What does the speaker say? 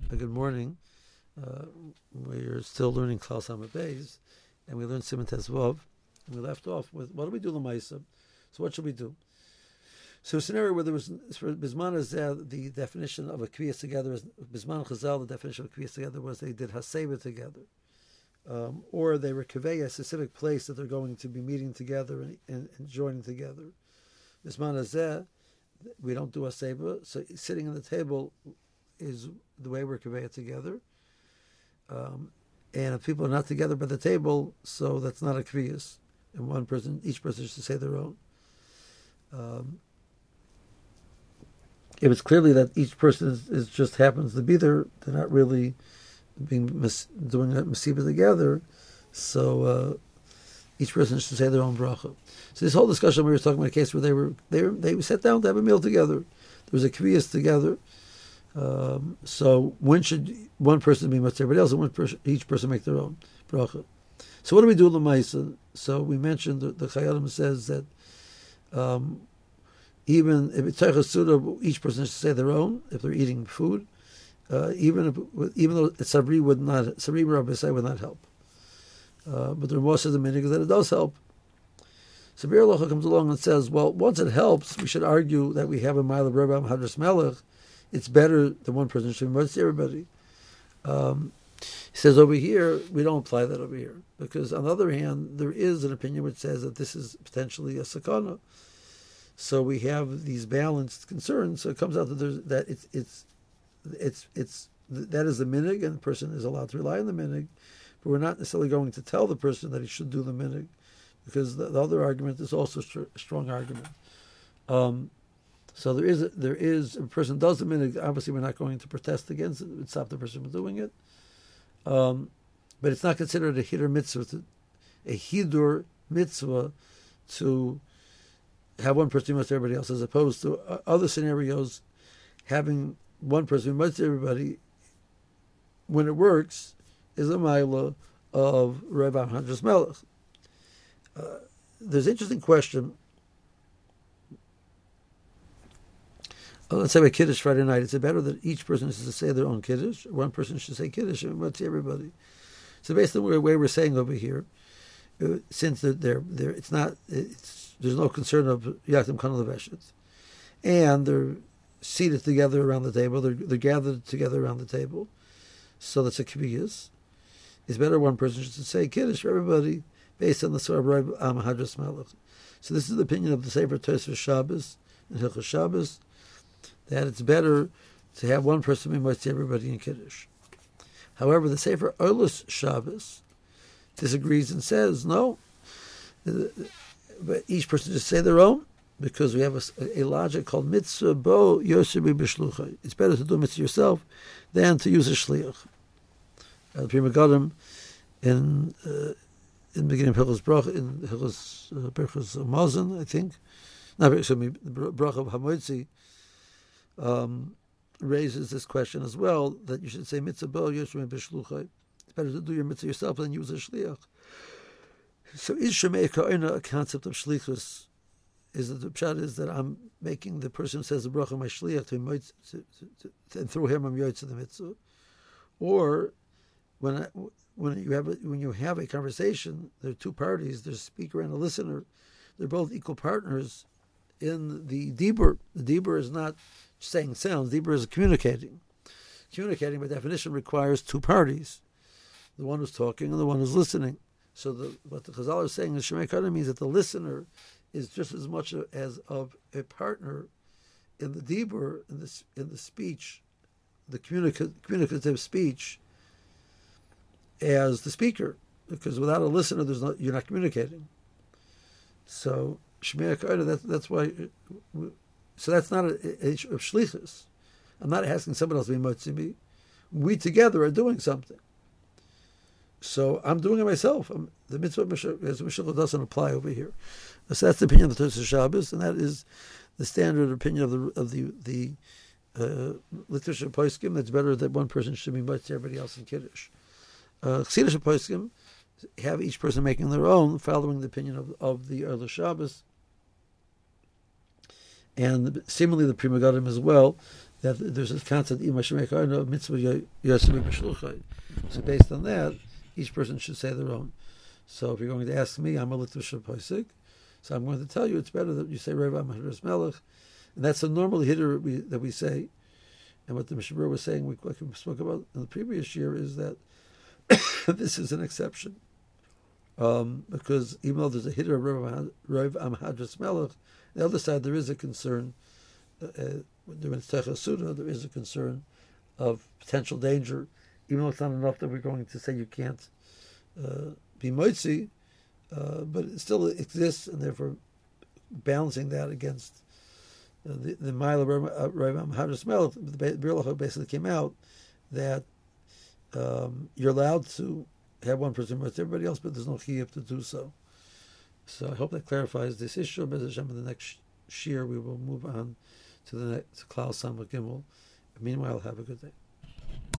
Good morning. We're still learning Klal Sameh Beis, and we learned Siman Tezvav, and we left off with what do we do l'maisa? So what should we do? So a scenario where there was for Bisman Hazeh, the definition of a kviyas together is Bisman Chazal. The definition of a kviyas together was they did haseva together, or they were kaveh a specific place that they're going to be meeting together and joining together. Bisman Hazeh, we don't do haseva, so sitting at the table is the way we're kaveh together. And if people are not together by the table, so that's not a kviyas. And each person should say their own. If it's clearly that each person is just happens to be there, they're not really doing a masiba together. So each person should say their own bracha. So this whole discussion we were talking about a case where they sat down to have a meal together. There was a kviyas together. So when should one person be with everybody else, and each person make their own bracha? So what do we do l'maisa? So we mentioned the Chayalim says that even if it's Teichas Suda, each person should say their own if they're eating food. Even though Sabri Rabbi would not help, but the Ramah says the minig that it does help. So Bir Locha comes along and says, well, once it helps, we should argue that we have a mile of Rabbi Hadras Melech. It's better than one person should be to everybody. He says over here, we don't apply that over here. Because on the other hand, there is an opinion which says that this is potentially a sakana. So we have these balanced concerns. So it comes out that that is the minig, and the person is allowed to rely on the minig. But we're not necessarily going to tell the person that he should do the minig, because the other argument is also a strong argument. So there is a person does the minig. Obviously, we're not going to protest against it. We'd stop the person from doing it. But it's not considered a hidur mitzvah to have one person be with everybody else, as opposed to other scenarios having one person be with everybody. When it works, is a mila of Rabbi Hadras Melech. There's an interesting question. Let's say a Kiddush Friday night. Is it better that each person should say their own Kiddush, or one person should say Kiddush, and what's everybody? So based on the way we're saying over here, since there's no concern of Yakim Kanal Veshets, and they're seated together around the table, they're gathered together around the table, so that's a kviyas. It's better one person should say Kiddush for everybody, based on the Surah Rabbi Hadras Melech. So this is the opinion of the Sefer Tosfos Shabbos and Hilchos Shabbos, that it's better to have one person be most to everybody in Kiddush. However, the Sefer Olos Shabbos disagrees and says, no, but each person just say their own, because we have a logic called mitzvah bo yosebi b'shluchai. It's better to do mitzvah yourself than to use a shliach. The Pri Megadim in the beginning of Hilchos Bracha, in Hilchos Berachos Hamazon, I think, not the Bracha of Hamotzi, raises this question as well, that you should say mitzvah bo yosebi b'shluchai. It's better to do your mitzvah yourself than use a shliach. So is Shemei Ka'ina a concept of shlichus? Is that the pshat is that I'm making the person who says the bracha my shliach and through him I'm yoytz the mitzvah, or when you have a conversation, there are two parties, there's a speaker and a listener, they're both equal partners in the dibur. The dibur is not saying sounds. Dibur is communicating. Communicating by definition requires two parties, the one who's talking and the one who's listening. So what the Chazal is saying is Shemei Ka'ina means that the listener is just as much as of a partner in the dibur, in the speech, the communicative speech, as the speaker, because without a listener, you're not communicating. So Shemei Ka'ina, that's why. So that's not a shlichus. I'm not asking somebody else to be motzi me. We together are doing something. So I'm doing it myself. The mitzvah as Mishloach doesn't apply over here. So that's the opinion of the Tosfos Shabbos, and that is the standard opinion of the Litvish Poskim. That's better that one person should be much to everybody else in Kiddush. Chassidish Poskim have each person making their own, following the opinion of the Olos Shabbos, and similarly the Pri Megadim as well. that there's this concept mitzvah yosem b'shluchai. So based on that, each person should say their own. So if you're going to ask me, I'm a little shapoisik, so I'm going to tell you it's better that you say Rav Am Melech, and that's a normal hitter that we say. And what the Mishnah was saying, like we spoke about in the previous year, is that this is an exception. Because even though there's a hitter of Rav Am Melech, on the other side there is a concern, there is a concern of potential danger, even though it's not enough that we're going to say you can't be moitzi, but it still exists, and therefore balancing that against the mile of Rav Am Melech, the Biur Halacha basically came out that you're allowed to have one person with everybody else, but there's no chiyuv to do so. So I hope that clarifies this issue. B'ez Hashem, in the next year we will move on to the next Klal Samach Gimel. Meanwhile, have a good day.